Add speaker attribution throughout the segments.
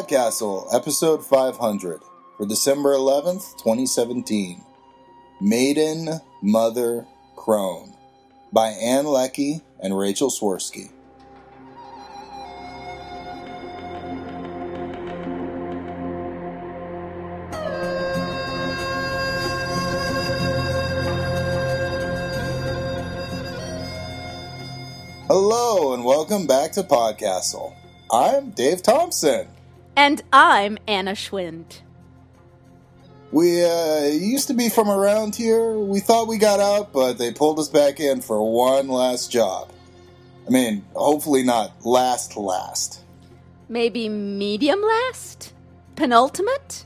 Speaker 1: Podcastle, episode 500, for December 11th, 2017. Maiden, Mother, Crone, by Ann Leckie and Rachel Swirsky. Hello, and welcome back to Podcastle. I'm Dave Thompson.
Speaker 2: And I'm Anna Schwind.
Speaker 1: We used to be from around here. We thought we got out, but they pulled us back in for one last job. I mean, hopefully not last.
Speaker 2: Maybe medium last? Penultimate?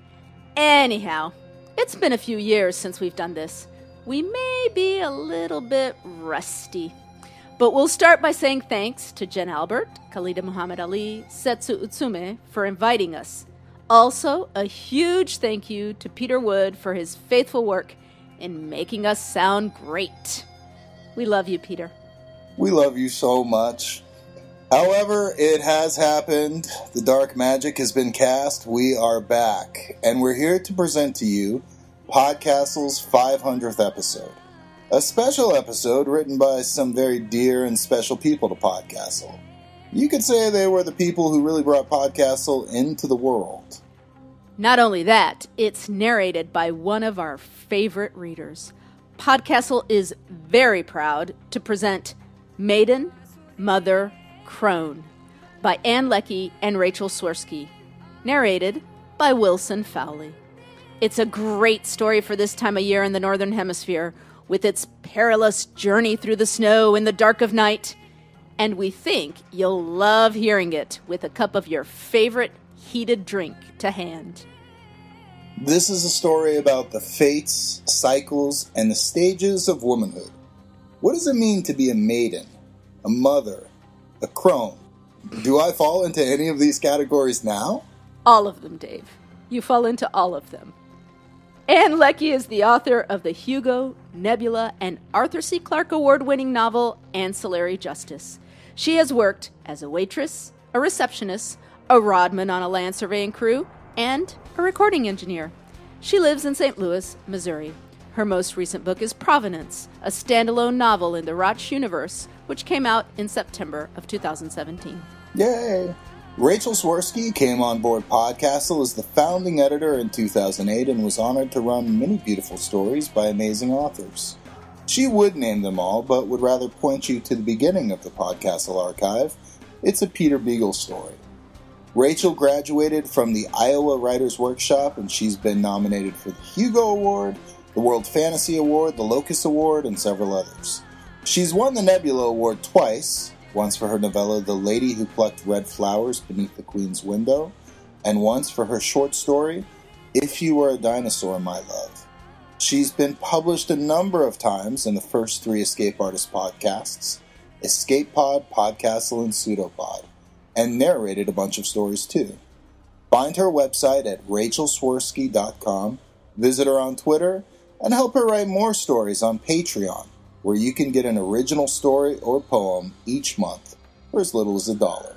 Speaker 2: Anyhow, it's been a few years since we've done this. We may be a little bit rusty. But we'll start by saying thanks to Jen Albert, Khalida Muhammad Ali, Setsu Utsume for inviting us. Also, a huge thank you to Peter Wood for his faithful work in making us sound great. We love you, Peter.
Speaker 1: We love you so much. However, it has happened. The dark magic has been cast. We are back. And we're here to present to you Podcastle's 500th episode. A special episode written by some very dear and special people to Podcastle. You could say they were the people who really brought Podcastle into the world.
Speaker 2: Not only that, it's narrated by one of our favorite readers. Podcastle is very proud to present Maiden, Mother, Crone by Ann Leckie and Rachel Swirsky, narrated by Wilson Fowley. It's a great story for this time of year in the Northern Hemisphere, with its perilous journey through the snow in the dark of night. And we think you'll love hearing it with a cup of your favorite heated drink to hand.
Speaker 1: This is a story about the fates, cycles, and the stages of womanhood. What does it mean to be a maiden, a mother, a crone? Do I fall into any of these categories now?
Speaker 2: All of them, Dave. You fall into all of them. Ann Leckie is the author of the Hugo, Nebula, and Arthur C. Clarke Award-winning novel Ancillary Justice. She has worked as a waitress, a receptionist, a rodman on a land surveying crew, and a recording engineer. She lives in St. Louis, Missouri. Her most recent book is Provenance, a standalone novel in the Rauch universe, which came out in September of 2017.
Speaker 1: Yay! Rachel Swirsky came on board Podcastle as the founding editor in 2008 and was honored to run many beautiful stories by amazing authors. She would name them all, but would rather point you to the beginning of the Podcastle archive. It's a Peter Beagle story. Rachel graduated from the Iowa Writers Workshop, and she's been nominated for the Hugo Award, the World Fantasy Award, the Locus Award, and several others. She's won the Nebula Award twice, once for her novella The Lady Who Plucked Red Flowers Beneath the Queen's Window, and once for her short story, If You Were a Dinosaur, My Love. She's been published a number of times in the first 3 Escape Artist podcasts, Escape Pod, Podcastle, and Pseudopod, and narrated a bunch of stories too. Find her website at rachelswirsky.com, visit her on Twitter, and help her write more stories on Patreon, where you can get an original story or poem each month for as little as $1.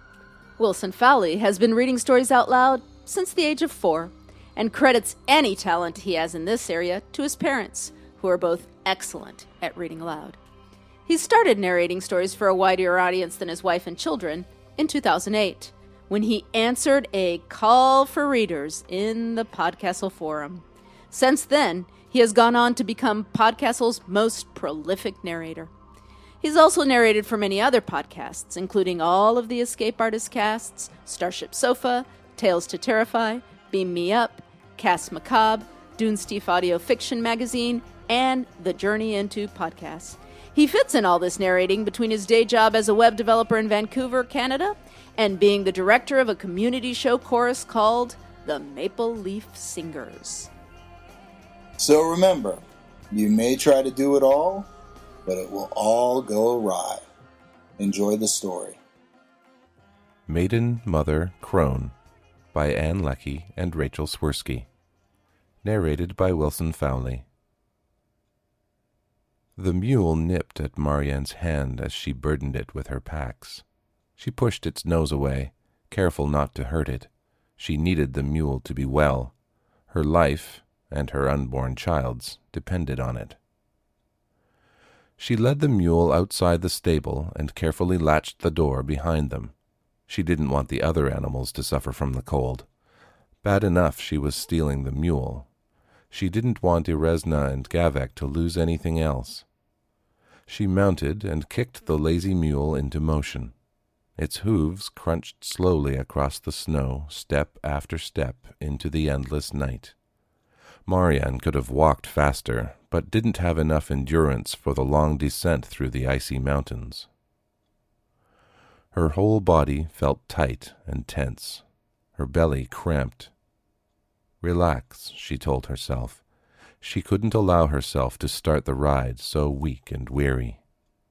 Speaker 2: Wilson Fowley has been reading stories out loud since the age of 4 and credits any talent he has in this area to his parents, who are both excellent at reading aloud. He started narrating stories for a wider audience than his wife and children in 2008, when he answered a call for readers in the Podcastle forum. Since then, he has gone on to become Podcastle's most prolific narrator. He's also narrated for many other podcasts, including all of the Escape Artist casts, Starship Sofa, Tales to Terrify, Beam Me Up, Cast Macabre, Dunesteef Audio Fiction Magazine, and The Journey into Podcasts. He fits in all this narrating between his day job as a web developer in Vancouver, Canada, and being the director of a community show chorus called the Maple Leaf Singers.
Speaker 1: So remember, you may try to do it all, but it will all go awry. Enjoy the story.
Speaker 3: Maiden, Mother, Crone by Ann Leckie and Rachel Swirsky. Narrated by Wilson Fowley. The mule nipped at Marianne's hand as she burdened it with her packs. She pushed its nose away, careful not to hurt it. She needed the mule to be well. Her life, and her unborn child's, depended on it. She led the mule outside the stable and carefully latched the door behind them. She didn't want the other animals to suffer from the cold. Bad enough she was stealing the mule. She didn't want Erezna and Gavek to lose anything else. She mounted and kicked the lazy mule into motion. Its hooves crunched slowly across the snow, step after step, into the endless night. Marianne could have walked faster, but didn't have enough endurance for the long descent through the icy mountains. Her whole body felt tight and tense. Her belly cramped. Relax, she told herself. She couldn't allow herself to start the ride so weak and weary.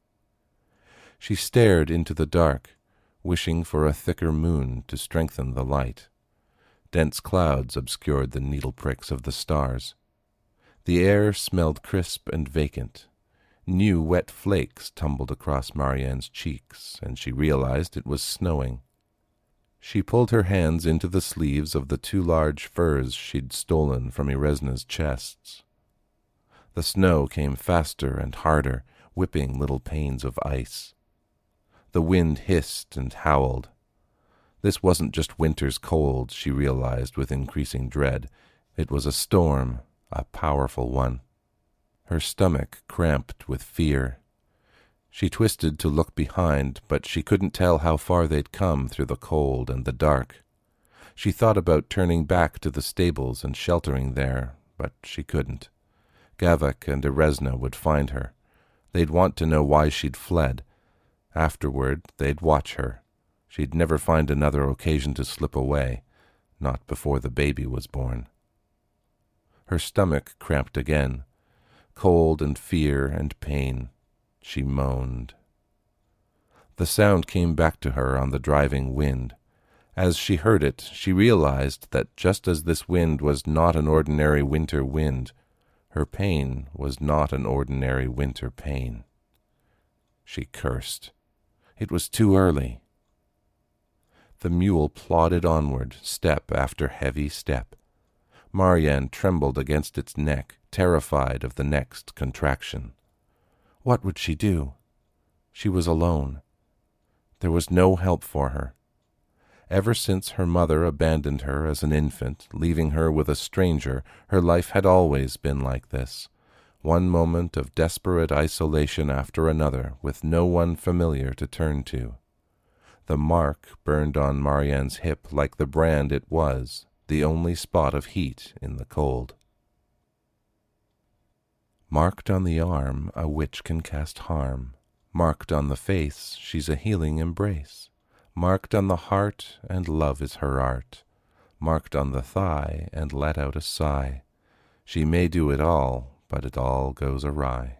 Speaker 3: She stared into the dark, wishing for a thicker moon to strengthen the light. Dense clouds obscured the needle pricks of the stars. The air smelled crisp and vacant. New wet flakes tumbled across Marianne's cheeks, and she realized it was snowing. She pulled her hands into the sleeves of the 2 large furs she'd stolen from Erezna's chests. The snow came faster and harder, whipping little panes of ice. The wind hissed and howled. This wasn't just winter's cold, she realized with increasing dread. It was a storm, a powerful one. Her stomach cramped with fear. She twisted to look behind, but she couldn't tell how far they'd come through the cold and the dark. She thought about turning back to the stables and sheltering there, but she couldn't. Gavek and Erezna would find her. They'd want to know why she'd fled. Afterward, they'd watch her. She'd never find another occasion to slip away, not before the baby was born. Her stomach cramped again. Cold and fear and pain. She moaned. The sound came back to her on the driving wind. As she heard it, she realized that just as this wind was not an ordinary winter wind, her pain was not an ordinary winter pain. She cursed. It was too early. The mule plodded onward, step after heavy step. Marianne trembled against its neck, terrified of the next contraction. What would she do? She was alone. There was no help for her. Ever since her mother abandoned her as an infant, leaving her with a stranger, her life had always been like this. One moment of desperate isolation after another, with no one familiar to turn to. The mark burned on Marianne's hip like the brand it was, the only spot of heat in the cold. Marked on the arm, a witch can cast harm. Marked on the face, she's a healing embrace. Marked on the heart, and love is her art. Marked on the thigh, and let out a sigh. She may do it all, but it all goes awry.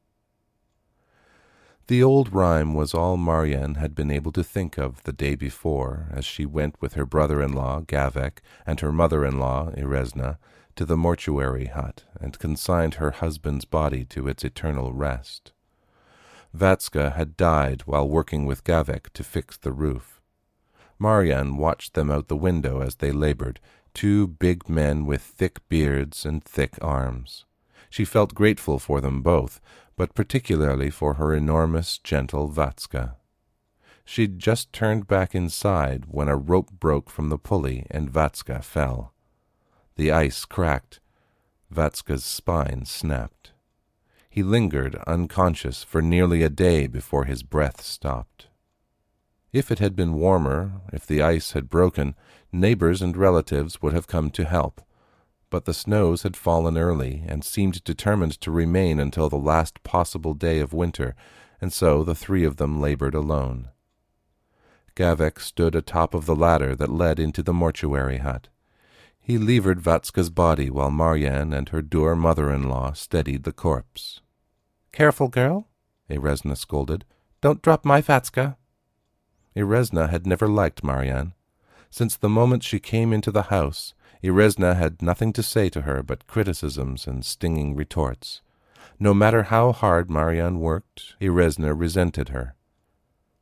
Speaker 3: The old rhyme was all Marianne had been able to think of the day before, as she went with her brother-in-law, Gavek, and her mother-in-law, Erezna, to the mortuary hut, and consigned her husband's body to its eternal rest. Vatska had died while working with Gavek to fix the roof. Marianne watched them out the window as they labored, 2 big men with thick beards and thick arms. She felt grateful for them both, but particularly for her enormous, gentle Vatska. She'd just turned back inside when a rope broke from the pulley and Vatska fell. The ice cracked. Vatska's spine snapped. He lingered unconscious for nearly a day before his breath stopped. If it had been warmer, if the ice had broken, neighbors and relatives would have come to help. But the snows had fallen early and seemed determined to remain until the last possible day of winter, and so the 3 of them labored alone. Gavek stood atop of the ladder that led into the mortuary hut. He levered Vatska's body while Marianne and her dour mother-in-law steadied the corpse. "Careful, girl," Erezna scolded. "Don't drop my Vatska." Erezna had never liked Marianne. Since the moment she came into the house, Erezna had nothing to say to her but criticisms and stinging retorts. No matter how hard Marianne worked, Erezna resented her.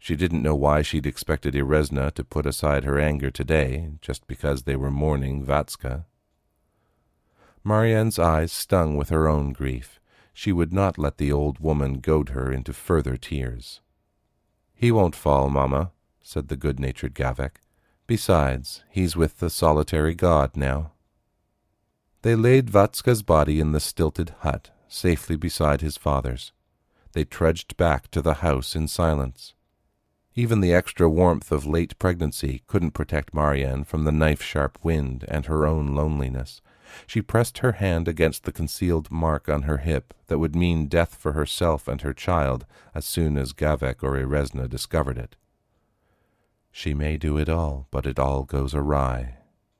Speaker 3: She didn't know why she'd expected Erezna to put aside her anger today, just because they were mourning Vatska. Marianne's eyes stung with her own grief. She would not let the old woman goad her into further tears. "He won't fall, Mamma," said the good-natured Gavek. "Besides, he's with the solitary god now." They laid Vatska's body in the stilted hut, safely beside his father's. They trudged back to the house in silence. Even the extra warmth of late pregnancy couldn't protect Marianne from the knife-sharp wind and her own loneliness. She pressed her hand against the concealed mark on her hip that would mean death for herself and her child as soon as Gavek or Erezna discovered it. She may do it all, but it all goes awry.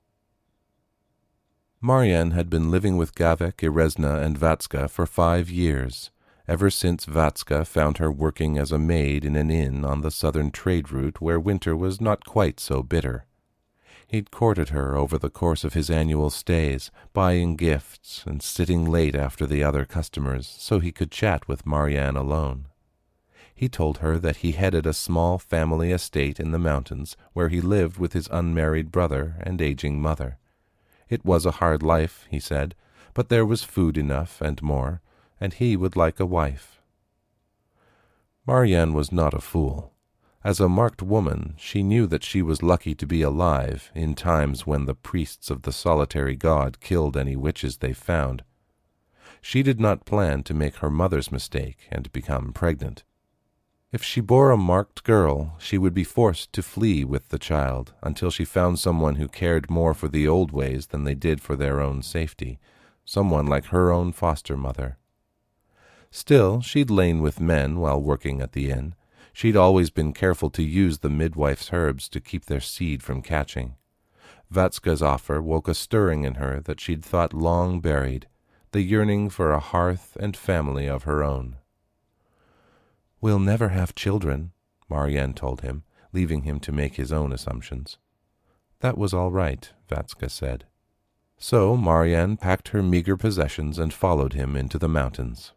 Speaker 3: Marianne had been living with Gavek, Erezna, and Vatska for 5 years, ever since Vatska found her working as a maid in an inn on the southern trade route where winter was not quite so bitter. He'd courted her over the course of his annual stays, buying gifts and sitting late after the other customers so he could chat with Marianne alone. He told her that he headed a small family estate in the mountains where he lived with his unmarried brother and aging mother. It was a hard life, he said, but there was food enough and more, and he would like a wife. Marianne was not a fool. As a marked woman, she knew that she was lucky to be alive in times when the priests of the solitary god killed any witches they found. She did not plan to make her mother's mistake and become pregnant. If she bore a marked girl, she would be forced to flee with the child until she found someone who cared more for the old ways than they did for their own safety, someone like her own foster mother. Still, she'd lain with men while working at the inn. She'd always been careful to use the midwife's herbs to keep their seed from catching. Vatska's offer woke a stirring in her that she'd thought long buried, the yearning for a hearth and family of her own. "We'll never have children," Marianne told him, leaving him to make his own assumptions. That was all right, Vatska said. So Marianne packed her meager possessions and followed him into the mountains.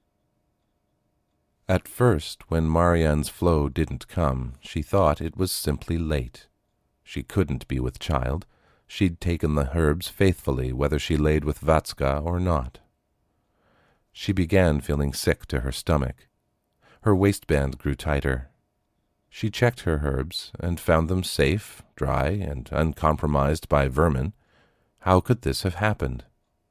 Speaker 3: At first, when Marianne's flow didn't come, she thought it was simply late. She couldn't be with child. She'd taken the herbs faithfully, whether she laid with Vatska or not. She began feeling sick to her stomach. Her waistband grew tighter. She checked her herbs and found them safe, dry, and uncompromised by vermin. How could this have happened?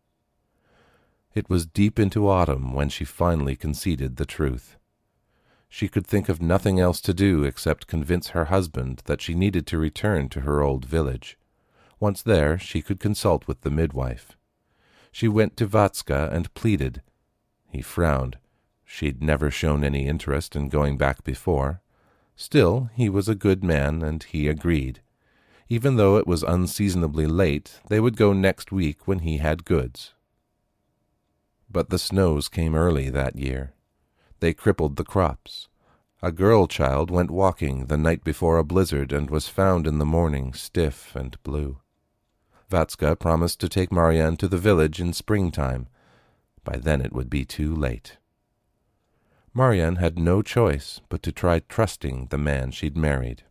Speaker 3: It was deep into autumn when she finally conceded the truth. She could think of nothing else to do except convince her husband that she needed to return to her old village. Once there, she could consult with the midwife. She went to Vatska and pleaded. He frowned. She'd never shown any interest in going back before. Still, he was a good man, and he agreed. Even though it was unseasonably late, they would go next week when he had goods. But the snows came early that year. They crippled the crops. A girl child went walking the night before a blizzard and was found in the morning stiff and blue. Vatska promised to take Marianne to the village in springtime. By then it would be too late. Marianne had no choice but to try trusting the man she'd married.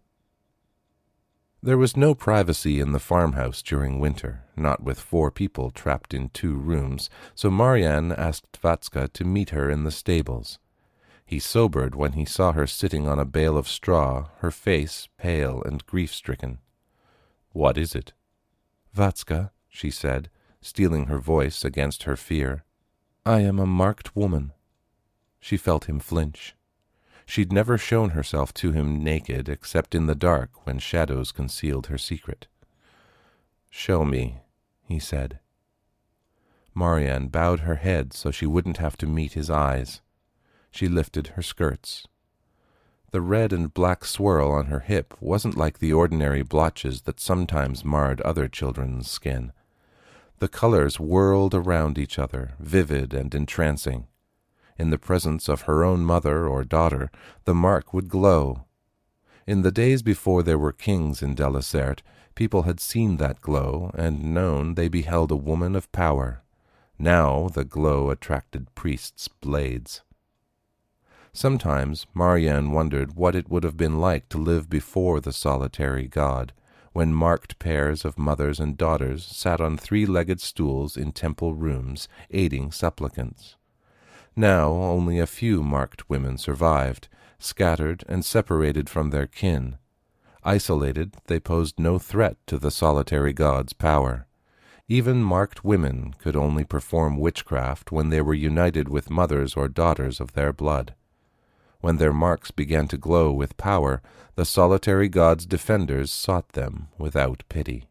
Speaker 3: There was no privacy in the farmhouse during winter, not with 4 people trapped in 2 rooms, so Marianne asked Vatska to meet her in the stables. He sobered when he saw her sitting on a bale of straw, her face pale and grief-stricken. "What is it?" "Vatska," she said, steeling her voice against her fear, "I am a marked woman." She felt him flinch. She'd never shown herself to him naked except in the dark when shadows concealed her secret. "Show me," he said. Marianne bowed her head so she wouldn't have to meet his eyes. She lifted her skirts. The red and black swirl on her hip wasn't like the ordinary blotches that sometimes marred other children's skin. The colors whirled around each other, vivid and entrancing. In the presence of her own mother or daughter, the mark would glow. In the days before there were kings in Delasert, people had seen that glow and known they beheld a woman of power. Now the glow attracted priests' blades. Sometimes Marianne wondered what it would have been like to live before the solitary god, when marked pairs of mothers and daughters sat on three-legged stools in temple rooms, aiding supplicants. Now only a few marked women survived, scattered and separated from their kin. Isolated, they posed no threat to the solitary god's power. Even marked women could only perform witchcraft when they were united with mothers or daughters of their blood. When their marks began to glow with power, the solitary god's defenders sought them without pity.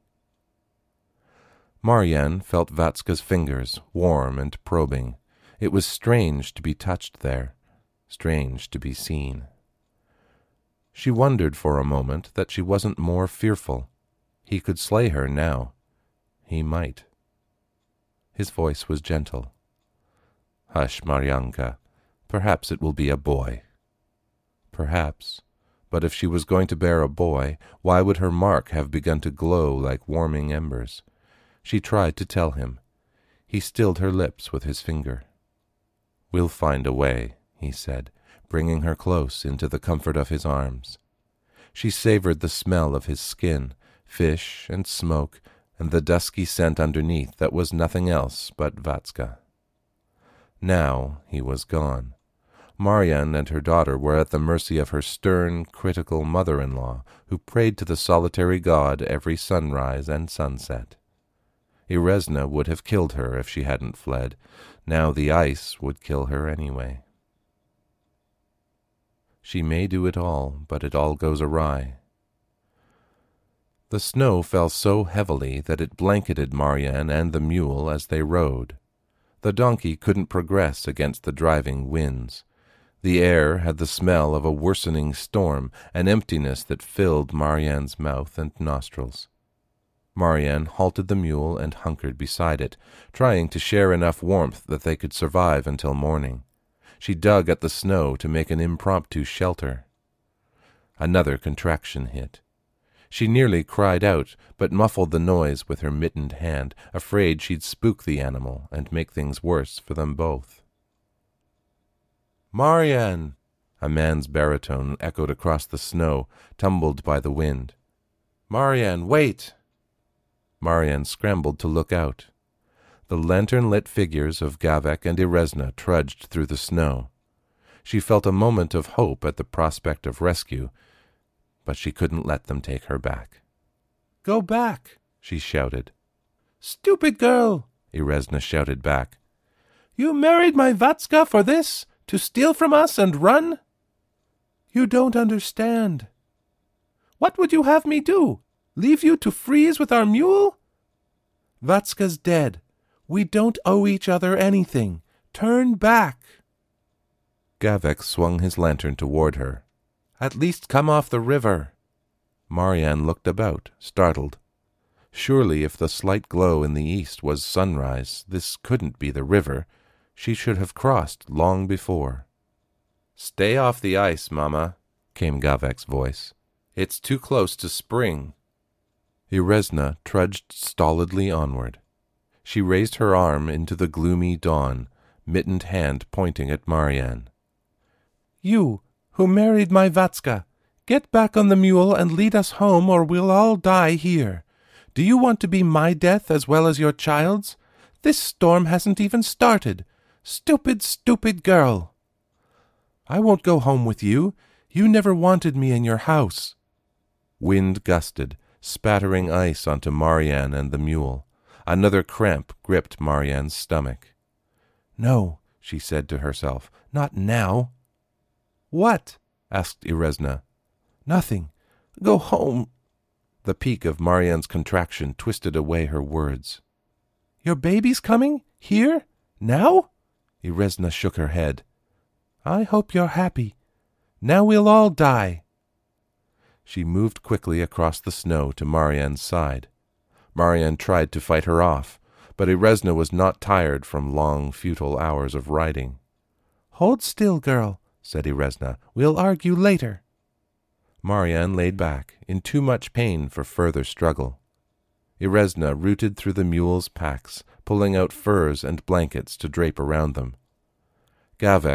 Speaker 3: Marianne felt Vatska's fingers, warm and probing. It was strange to be touched there, strange to be seen. She wondered for a moment that she wasn't more fearful. He could slay her now. He might. His voice was gentle. "Hush, Maryanka. Perhaps it will be a boy." Perhaps. But if she was going to bear a boy, why would her mark have begun to glow like warming embers? She tried to tell him. He stilled her lips with his finger. "We'll find a way," he said, bringing her close into the comfort of his arms. She savored the smell of his skin, fish and smoke, and the dusky scent underneath that was nothing else but Vatska. Now he was gone. Marianne and her daughter were at the mercy of her stern, critical mother-in-law, who prayed to the solitary god every sunrise and sunset. Erezna would have killed her if she hadn't fled. Now the ice would kill her anyway. She may do it all, but it all goes awry. The snow fell so heavily that it blanketed Marianne and the mule as they rode. The donkey couldn't progress against the driving winds. The air had the smell of a worsening storm, an emptiness that filled Marianne's mouth and nostrils. Marianne halted the mule and hunkered beside it, trying to share enough warmth that they could survive until morning. She dug at the snow to make an impromptu shelter. Another contraction hit. She nearly cried out, but muffled the noise with her mittened hand, afraid she'd spook the animal and make things worse for them both. "Marianne!" A man's baritone echoed across the snow, tumbled by the wind. "Marianne, wait!" Marianne scrambled to look out. The lantern-lit figures of Gavek and Erezna trudged through the snow. She felt a moment of hope at the prospect of rescue, but she couldn't let them take her back. "Go back!" she shouted. "Stupid girl!" Erezna shouted back. "You married my Vatska for this? To steal from us and run?" "You don't understand." "What would you have me do? Leave you to freeze with our mule?" "Vatska's dead. We don't owe each other anything. Turn back." Gavek swung his lantern toward her. "At least come off the river." Marianne looked about, startled. Surely if the slight glow in the east was sunrise, this couldn't be the river. She should have crossed long before. "Stay off the ice, Mama," came Gavek's voice. "It's too close to spring." Erezna trudged stolidly onward. She raised her arm into the gloomy dawn, mittened hand pointing at Marianne. "You, who married my Vatska, get back on the mule and lead us home, or we'll all die here. Do you want to be my death as well as your child's? This storm hasn't even started. Stupid, stupid girl!" "I won't go home with you. You never wanted me in your house." Wind gusted, spattering ice onto Marianne and the mule. Another cramp gripped Marianne's stomach. "No," she said to herself, "not now." "What?" asked Erezna. "Nothing. Go home." The peak of Marianne's contraction twisted away her words. "Your baby's coming? Here? Now?" Erezna shook her head. "I hope you're happy. Now we'll all die." She moved quickly across the snow to Marianne's side. Marianne tried to fight her off, but Erezna was not tired from long, futile hours of riding. "Hold still, girl," said Erezna. "We'll argue later." Marianne laid back, in too much pain for further struggle. Erezna rooted through the mules' packs, pulling out furs and blankets to drape around them. Gavek,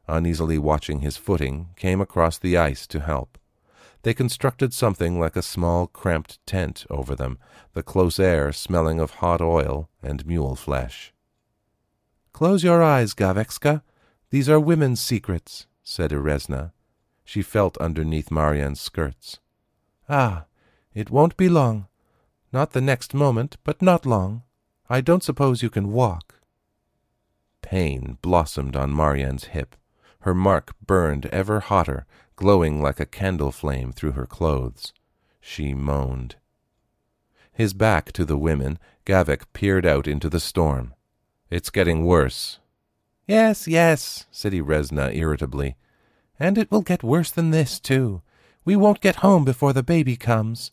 Speaker 3: uneasily watching his footing, came across the ice to help. They constructed something like a small cramped tent over them, the close air smelling of hot oil and mule flesh. "Close your eyes, Gavekska. These are women's secrets," said Eresna. She felt underneath Marian's skirts. "Ah, it won't be long. Not the next moment, but not long. I don't suppose you can walk." Pain blossomed on Marian's hip. Her mark burned ever hotter, glowing like a candle flame through her clothes. She moaned. His back to the women, Gavek peered out into the storm. "It's getting worse." "Yes, yes," said Eresna irritably. "And it will get worse than this, too. We won't get home before the baby comes."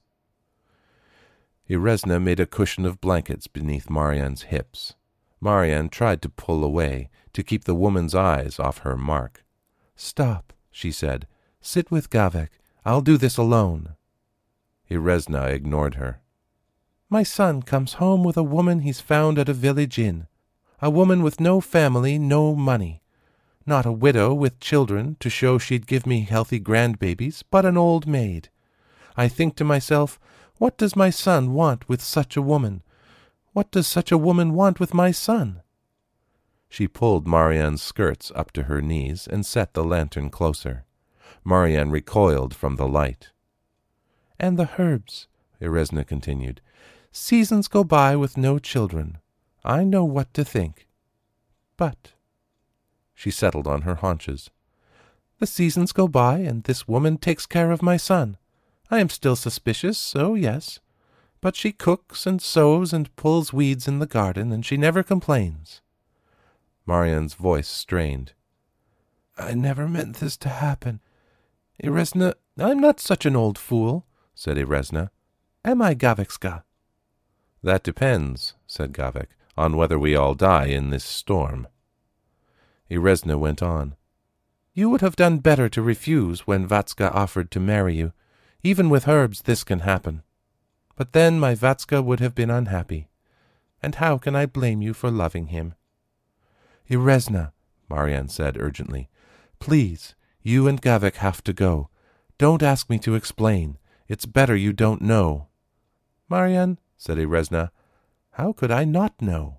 Speaker 3: Eresna made a cushion of blankets beneath Marian's hips. Marian tried to pull away, to keep the woman's eyes off her mark. "Stop," she said. "Sit with Gavek. I'll do this alone." Eresna ignored her. "My son comes home with a woman he's found at a village inn. A woman with no family, no money. Not a widow with children to show she'd give me healthy grandbabies, but an old maid. I think to myself, what does my son want with such a woman? What does such a woman want with my son?" She pulled Marian's skirts up to her knees and set the lantern closer. Marian recoiled from the light. "And the herbs," Eresna continued. "Seasons go by with no children. I know what to think. But—" She settled on her haunches. "The seasons go by, and this woman takes care of my son. I am still suspicious, so yes. But she cooks and sews and pulls weeds in the garden, and she never complains." Marian's voice strained. "I never meant this to happen. Eresna—" "I'm not such an old fool," said Eresna. "Am I, Gavekska?" "That depends," said Gavek, "on whether we all die in this storm." Eresna went on. "You would have done better to refuse when Vatska offered to marry you. Even with herbs this can happen. But then my Vatska would have been unhappy. And how can I blame you for loving him?" "Eresna," Marian said urgently, "please, you and Gavek have to go. Don't ask me to explain. It's better you don't know." "Marian," said Eresna, "how could I not know?"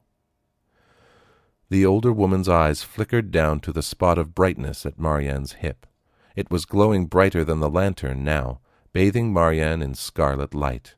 Speaker 3: The older woman's eyes flickered down to the spot of brightness at Marian's hip. It was glowing brighter than the lantern now, bathing Marian in scarlet light.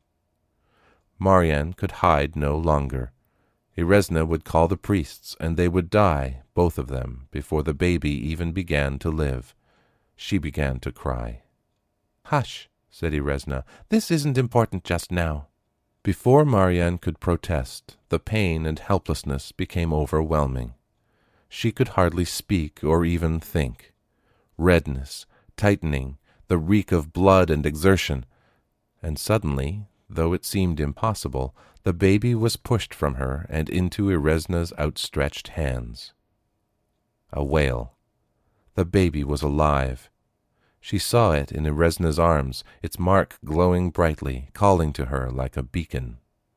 Speaker 3: Marian could hide no longer. Eresna would call the priests, and they would die, both of them, before the baby even began to live. She began to cry. "Hush," said Eresna. "This isn't important just now." Before Marian could protest, the pain and helplessness became overwhelming. She could hardly speak or even think. Redness, tightening, the reek of blood and exertion. And suddenly, though it seemed impossible, the baby was pushed from her and into Eresna's outstretched hands. A wail. The baby was alive. She saw it in Eresna's arms, its mark glowing brightly, calling to her like a beacon.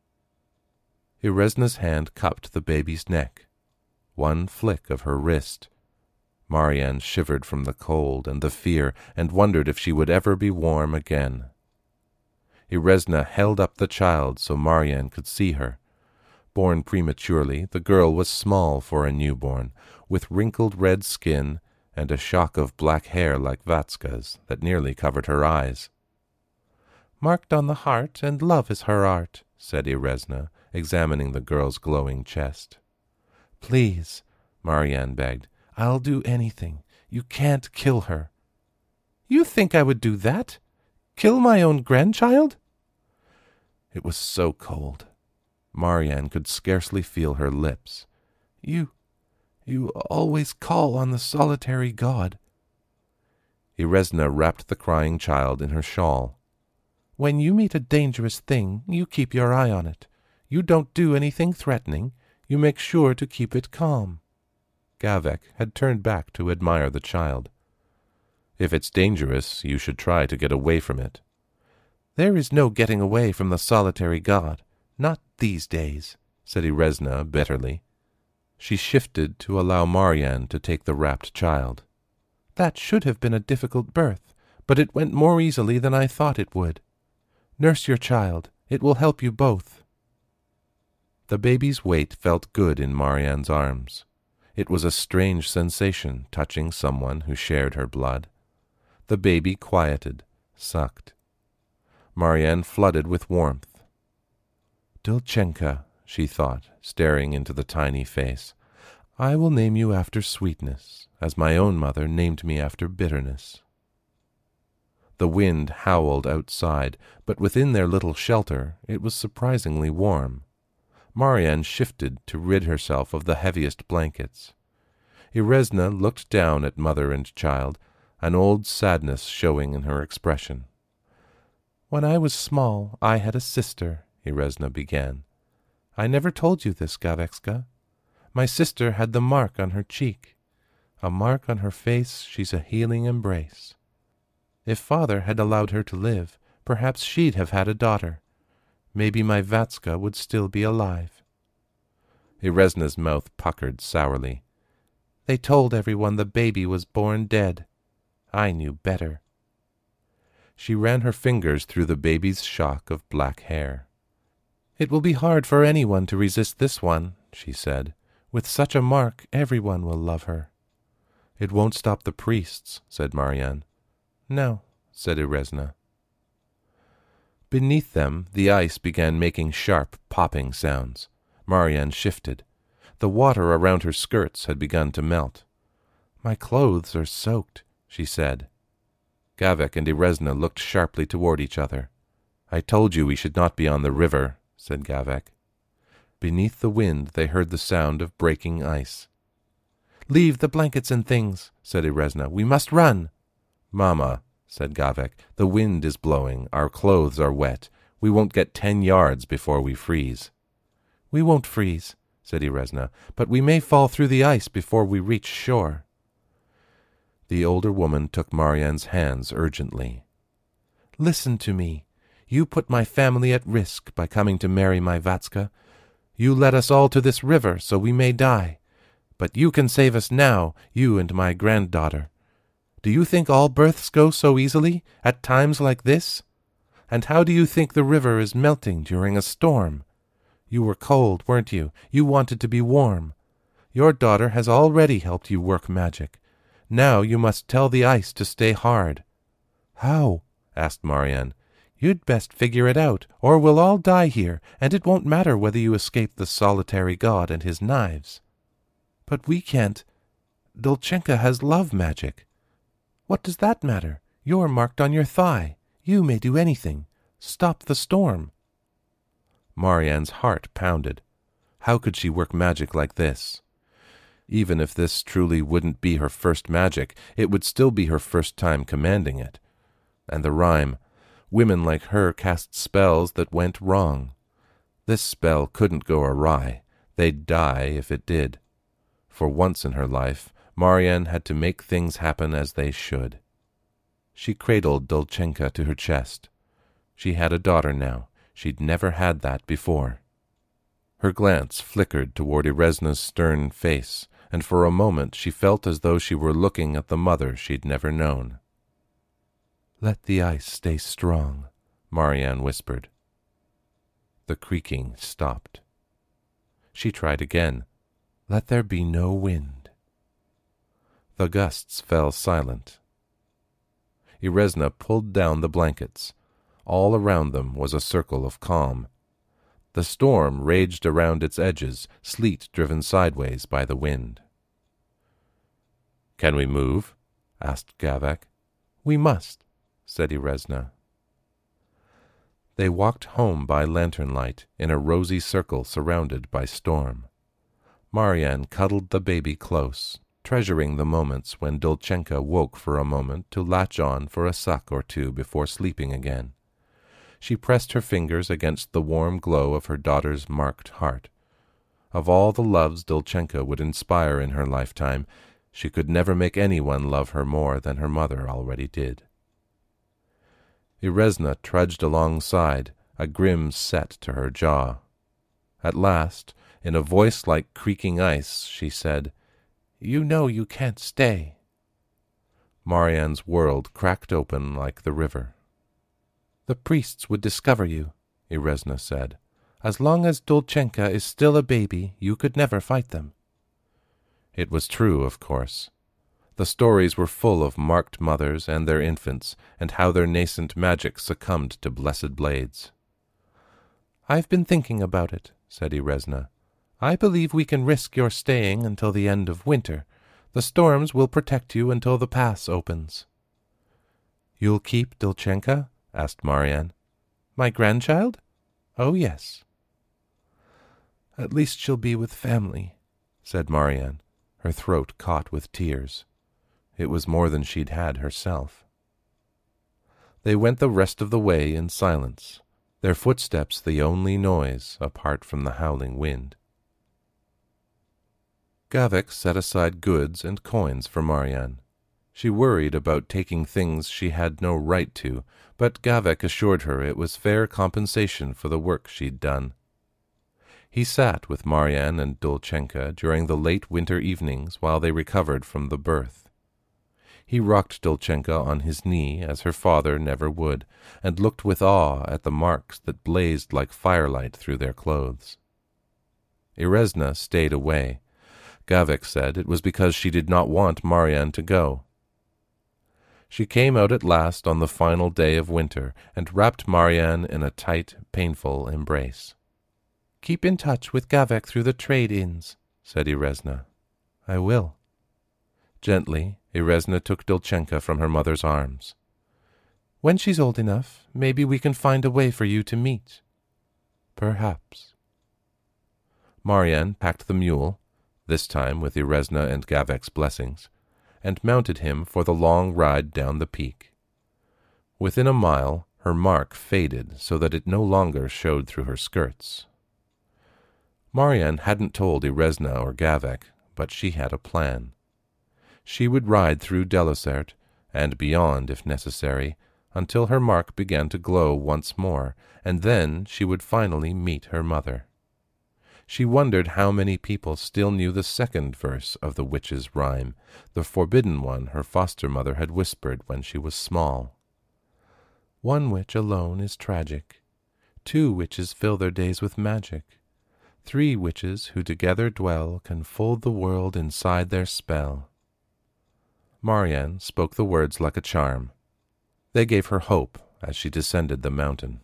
Speaker 3: Eresna's hand cupped the baby's neck. One flick of her wrist. Marian shivered from the cold and the fear and wondered if she would ever be warm again. Eresna held up the child so Marian could see her. Born prematurely, the girl was small for a newborn, with wrinkled red skin and a shock of black hair like Vatska's that nearly covered her eyes. "Marked on the heart, and love is her art," said Eresna, examining the girl's glowing chest. "Please," Marian begged, "I'll do anything. You can't kill her." "You think I would do that? Kill my own grandchild?" It was so cold. Marian could scarcely feel her lips. You always call on the solitary god." Eresna wrapped the crying child in her shawl. "When you meet a dangerous thing, you keep your eye on it. You don't do anything threatening. You make sure to keep it calm." Gavek had turned back to admire the child. "If it's dangerous, you should try to get away from it." "There is no getting away from the solitary god. Not these days," said Eresna bitterly. She shifted to allow Marian to take the wrapped child. That should have been a difficult birth, but it went more easily than I thought it would. Nurse your child. It will help you both." The baby's weight felt good in Marianne's arms. It was a strange sensation touching someone who shared her blood. The baby quieted, sucked. Marianne flooded with warmth. "Dulchenka," she thought, staring into the tiny face, "I will name you after sweetness, as my own mother named me after bitterness." The wind howled outside, but within their little shelter it was surprisingly warm. Marianne shifted to rid herself of the heaviest blankets. Erezna looked down at mother and child, an old sadness showing in her expression. "When I was small, I had a sister," Erezna began. "I never told you this, Gavekska. My sister had the mark on her cheek. A mark on her face she's a healing embrace. If father had allowed her to live, perhaps she'd have had a daughter. Maybe my Vatska would still be alive." Erezna's mouth puckered sourly. "They told everyone the baby was born dead. I knew better." She ran her fingers through the baby's shock of black hair. "It will be hard for anyone to resist this one," she said. "With such a mark, everyone will love her." "It won't stop the priests," said Marianne. "No," said Erezna. Beneath them, the ice began making sharp, popping sounds. Marianne shifted. The water around her skirts had begun to melt. "My clothes are soaked," she said. Gavek and Erezna looked sharply toward each other. "I told you we should not be on the river," said Gavek. Beneath the wind they heard the sound of breaking ice. "Leave the blankets and things," said Erezna. "We must run." "Mama," said Gavek, "the wind is blowing, our clothes are wet. We won't get 10 yards before we freeze." "We won't freeze," said Erezna, "but we may fall through the ice before we reach shore." The older woman took Marianne's hands urgently. "Listen to me. You put my family at risk by coming to marry my Vatska. You led us all to this river so we may die. But you can save us now, you and my granddaughter. Do you think all births go so easily, at times like this? And how do you think the river is melting during a storm? You were cold, weren't you? You wanted to be warm. Your daughter has already helped you work magic. Now you must tell the ice to stay hard." "How?" asked Marianne. "You'd best figure it out, or we'll all die here, and it won't matter whether you escape the solitary god and his knives." "But we can't. Dulchenka has love magic." "What does that matter? You're marked on your thigh. You may do anything. Stop the storm." Marianne's heart pounded. How could she work magic like this? Even if this truly wouldn't be her first magic, it would still be her first time commanding it. And the rhyme, "Women like her cast spells that went wrong." This spell couldn't go awry. They'd die if it did. For once in her life, Marianne had to make things happen as they should. She cradled Dulchenka to her chest. She had a daughter now. She'd never had that before. Her glance flickered toward Erezna's stern face, and for a moment she felt as though she were looking at the mother she'd never known. "Let the ice stay strong," Marianne whispered. The creaking stopped. She tried again. "Let there be no wind." The gusts fell silent. Erezna pulled down the blankets. All around them was a circle of calm. The storm raged around its edges, sleet driven sideways by the wind. "Can we move?" asked Gavek. "We must," said Erezna. They walked home by lantern light in a rosy circle surrounded by storm. Marianne cuddled the baby close, treasuring the moments when Dulchenka woke for a moment to latch on for a suck or two before sleeping again. She pressed her fingers against the warm glow of her daughter's marked heart. Of all the loves Dulchenka would inspire in her lifetime, she could never make anyone love her more than her mother already did. Erezna trudged alongside, a grim set to her jaw. At last, in a voice like creaking ice, she said, "You know you can't stay." Marianne's world cracked open like the river. "The priests would discover you," Iresna said. "As long as Dulchenka is still a baby, you could never fight them." It was true, of course. The stories were full of marked mothers and their infants, and how their nascent magic succumbed to blessed blades. "I've been thinking about it," said Iresna. "I believe we can risk your staying until the end of winter. The storms will protect you until the pass opens." "You'll keep Dulchenka?" asked Marianne. "My grandchild? Oh, yes." "At least she'll be with family," said Marianne, her throat caught with tears. It was more than she'd had herself. They went the rest of the way in silence, their footsteps the only noise apart from the howling wind. Gavek set aside goods and coins for Marianne. She worried about taking things she had no right to, but Gavek assured her it was fair compensation for the work she'd done. He sat with Marianne and Dulchenka during the late winter evenings while they recovered from the birth. He rocked Dulchenka on his knee as her father never would, and looked with awe at the marks that blazed like firelight through their clothes. Iresna stayed away. Gavek said it was because she did not want Marianne to go. She came out at last on the final day of winter and wrapped Marianne in a tight, painful embrace. "Keep in touch with Gavek through the trade-ins," said Iresna. "I will." Gently, Iresna took Dulchenka from her mother's arms. "When she's old enough, maybe we can find a way for you to meet." "Perhaps." Marianne packed the mule, this time with Iresna and Gavek's blessings, and mounted him for the long ride down the peak. Within a mile, her mark faded so that it no longer showed through her skirts. Marianne hadn't told Iresna or Gavek, but she had a plan. She would ride through Delosert, and beyond if necessary, until her mark began to glow once more, and then she would finally meet her mother. She wondered how many people still knew the second verse of the witch's rhyme, the forbidden one her foster mother had whispered when she was small. "One witch alone is tragic. 2 witches fill their days with magic. 3 witches who together dwell can fold the world inside their spell." Marianne spoke the words like a charm. They gave her hope as she descended the mountain.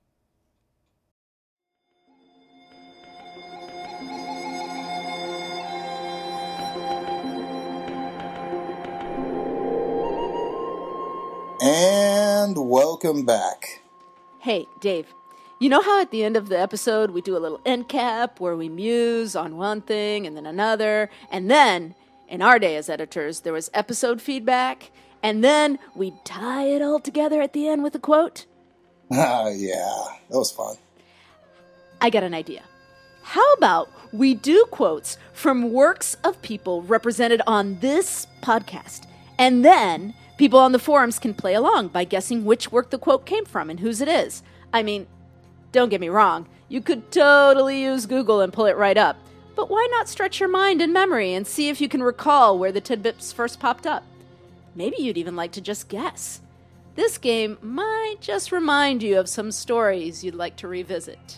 Speaker 1: And welcome back.
Speaker 2: Hey, Dave, you know how at the end of the episode we do a little end cap where we muse on one thing and then another, and then, in our day as editors, there was episode feedback, and then we tie it all together at the end with a quote?
Speaker 1: Yeah, that was fun.
Speaker 2: I got an idea. How about we do quotes from works of people represented on this podcast, and then people on the forums can play along by guessing which work the quote came from and whose it is. I mean, don't get me wrong, you could totally use Google and pull it right up. But why not stretch your mind and memory and see if you can recall where the tidbits first popped up? Maybe you'd even like to just guess. This game might just remind you of some stories you'd like to revisit.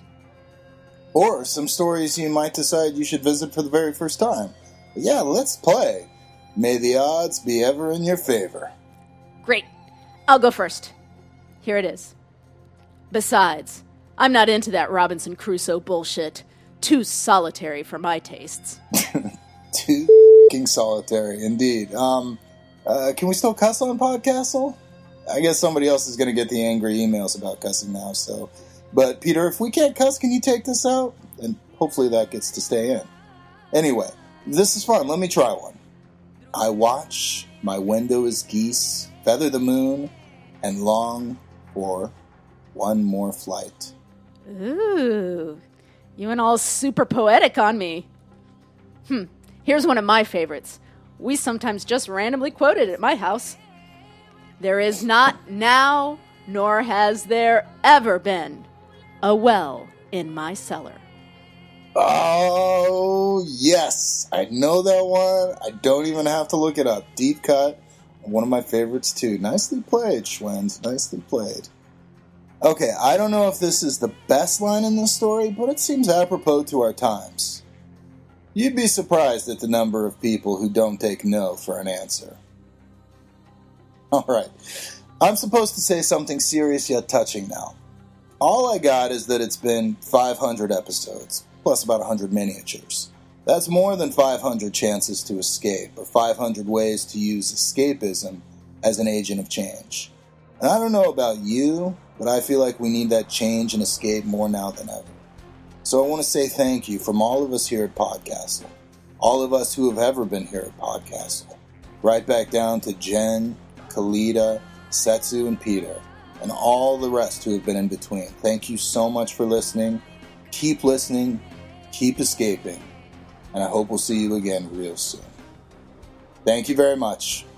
Speaker 1: Or some stories you might decide you should visit for the very first time. But yeah, let's play. May the odds be ever in your favor.
Speaker 2: Great. I'll go first. Here it is. Besides, I'm not into that Robinson Crusoe bullshit. Too solitary for my tastes.
Speaker 1: Too f***ing solitary, indeed. Can we still cuss on Podcastle? I guess somebody else is going to get the angry emails about cussing now, so... But, Peter, if we can't cuss, can you take this out? And hopefully that gets to stay in. Anyway, this is fun. Let me try one. I watch, my window is geese, feather the moon, and long for one more flight.
Speaker 2: Ooh, you went all super poetic on me. Here's one of my favorites. We sometimes just randomly quote it at my house. There is not now, nor has there ever been, a well in my cellar.
Speaker 1: Oh, yes. I know that one. I don't even have to look it up. Deep cut. One of my favorites, too. Nicely played, Schwens. Nicely played. Okay, I don't know if this is the best line in the story, but it seems apropos to our times. You'd be surprised at the number of people who don't take no for an answer. Alright, I'm supposed to say something serious yet touching now. All I got is that it's been 500 episodes, plus about 100 miniatures. That's more than 500 chances to escape, or 500 ways to use escapism as an agent of change. And I don't know about you, but I feel like we need that change and escape more now than ever. So I want to say thank you from all of us here at Podcastle, all of us who have ever been here at Podcastle, right back down to Jen, Kalita, Setsu, and Peter, and all the rest who have been in between. Thank you so much for listening. Keep listening, keep escaping, and I hope we'll see you again real soon. Thank you very much.